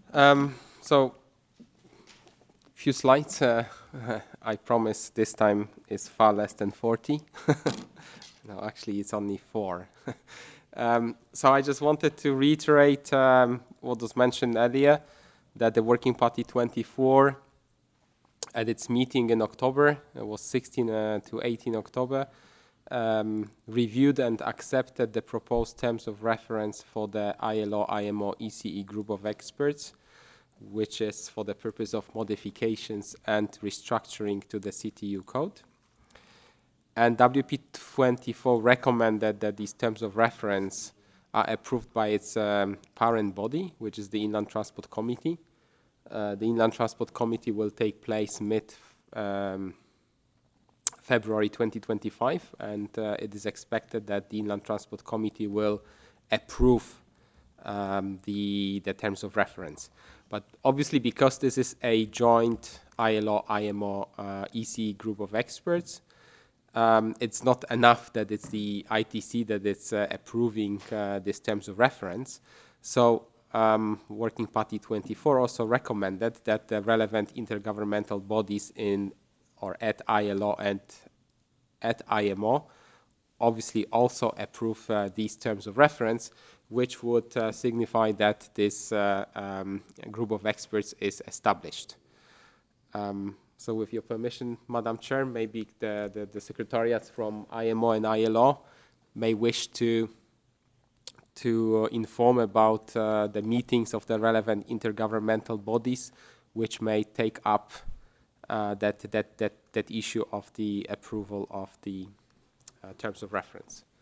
So, few slides. I promise this time is far less than 40. No, actually, it's only 4. So I just wanted to reiterate what was mentioned earlier, that the Working Party 24 at its meeting in October, it was 16 to 18 October, reviewed and accepted the proposed terms of reference for the ILO-IMO ECE group of experts, which is for the purpose of modifications and restructuring to the CTU code. And WP24 recommended that these terms of reference are approved by its parent body, which is the Inland Transport Committee. The Inland Transport Committee will take place mid-February 2025, and it is expected that the Inland Transport Committee will approve the terms of reference. But obviously, because this is a joint ILO-IMO EC group of experts, it's not enough that it's the ITC that it's approving these terms of reference. So Working Party 24 also recommended that the relevant intergovernmental bodies in or at ILO and at IMO obviously also approve these terms of reference, which would signify that this group of experts is established. So with your permission, Madam Chair, maybe the secretariats from IMO and ILO may wish to inform about the meetings of the relevant intergovernmental bodies, which may take up that issue of the approval of the terms of reference.